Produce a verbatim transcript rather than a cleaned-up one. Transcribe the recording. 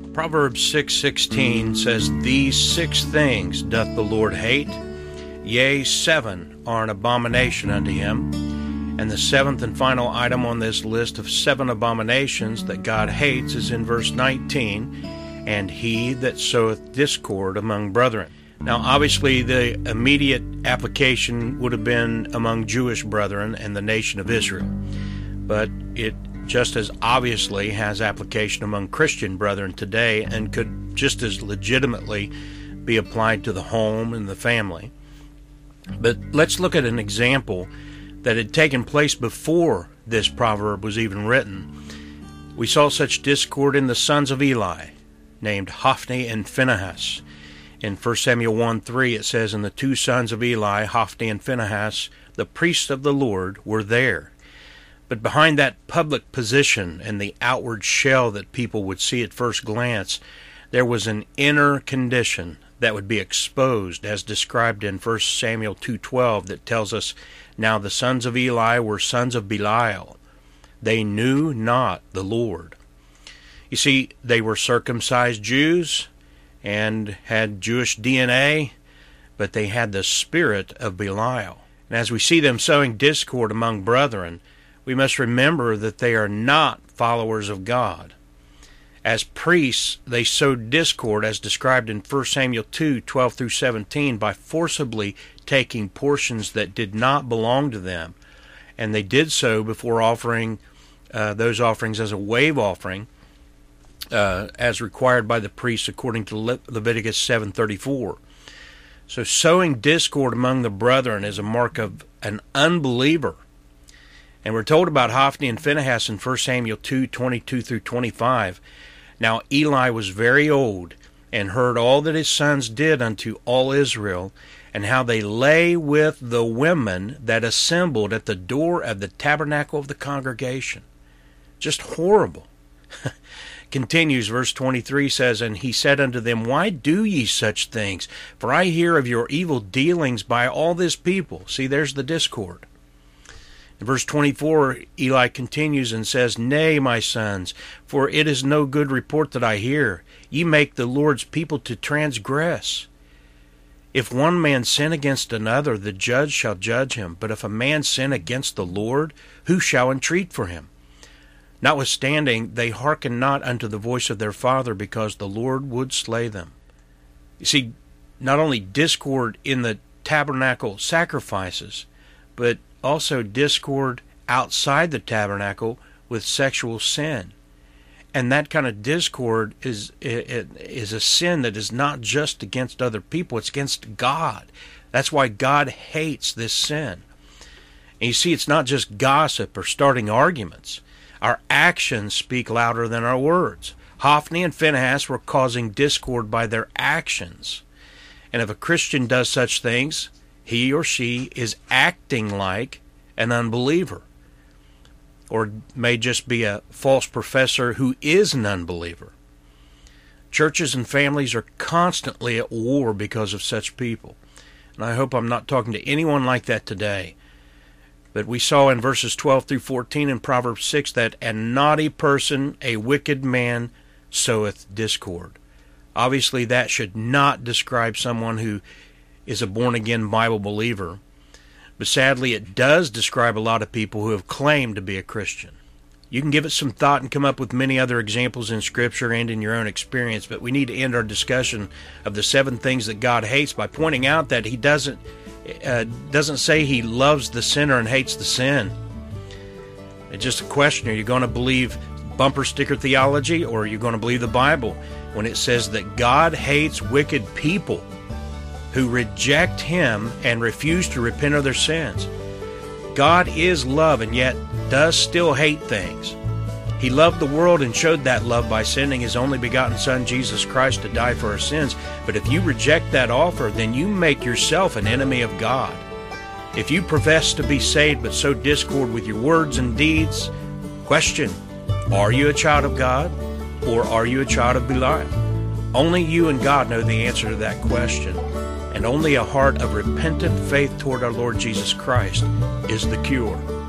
Proverbs six sixteen says, These six things doth the Lord hate, yea, seven are an abomination unto him. And the seventh and final item on this list of seven abominations that God hates is in verse nineteen, and he that soweth discord among brethren. Now, obviously, the immediate application would have been among Jewish brethren and the nation of Israel. But it just as obviously has application among Christian brethren today and could just as legitimately be applied to the home and the family. But let's look at an example that had taken place before this proverb was even written. We saw such discord in the sons of Eli, named Hophni and Phinehas. In First Samuel one three it says, And the two sons of Eli, Hophni and Phinehas, the priests of the Lord, were there. But behind that public position and the outward shell that people would see at first glance, there was an inner condition that would be exposed, as described in First Samuel two twelve, that tells us, Now the sons of Eli were sons of Belial. They knew not the Lord. You see, they were circumcised Jews and had Jewish D N A, but they had the spirit of Belial. And as we see them sowing discord among brethren, we must remember that they are not followers of God. As priests, they sowed discord, as described in First Samuel two twelve through seventeen, by forcibly taking portions that did not belong to them. And they did so before offering uh, those offerings as a wave offering, uh, as required by the priests according to Le- Leviticus seven thirty-four. So sowing discord among the brethren is a mark of an unbeliever. And we're told about Hophni and Phinehas in First Samuel two twenty-two through twenty-five. Now Eli was very old, and heard all that his sons did unto all Israel, and how they lay with the women that assembled at the door of the tabernacle of the congregation. Just horrible. Continues, verse twenty-three says, And he said unto them, Why do ye such things? For I hear of your evil dealings by all this people. See, there's the discord. In verse twenty-four, Eli continues and says, Nay, my sons, for it is no good report that I hear. Ye make the Lord's people to transgress. If one man sin against another, the judge shall judge him. But if a man sin against the Lord, who shall entreat for him? Notwithstanding, they hearken not unto the voice of their father, because the Lord would slay them. You see, not only discord in the tabernacle sacrifices, but also discord outside the tabernacle with sexual sin. And that kind of discord is is a sin that is not just against other people, it's against God. That's why God hates this sin. And you see, it's not just gossip or starting arguments. Our actions speak louder than our words. Hophni and Phinehas were causing discord by their actions. And if a Christian does such things, he or she is acting like an unbeliever, or may just be a false professor who is an unbeliever. Churches and families are constantly at war because of such people. And I hope I'm not talking to anyone like that today. But we saw in verses twelve through fourteen in Proverbs six that a naughty person, a wicked man, soweth discord. Obviously, that should not describe someone who is a born-again Bible believer. But sadly, it does describe a lot of people who have claimed to be a Christian. You can give it some thought and come up with many other examples in Scripture and in your own experience, but we need to end our discussion of the seven things that God hates by pointing out that He doesn't uh, doesn't say He loves the sinner and hates the sin. It's just a question. Are you going to believe bumper sticker theology, or are you going to believe the Bible when it says that God hates wicked people who reject Him and refuse to repent of their sins? God is love and yet does still hate things. He loved the world and showed that love by sending His only begotten Son, Jesus Christ, to die for our sins. But if you reject that offer, then you make yourself an enemy of God. If you profess to be saved but sow discord with your words and deeds, question, are you a child of God or are you a child of Belial? Only you and God know the answer to that question. And only a heart of repentant faith toward our Lord Jesus Christ is the cure.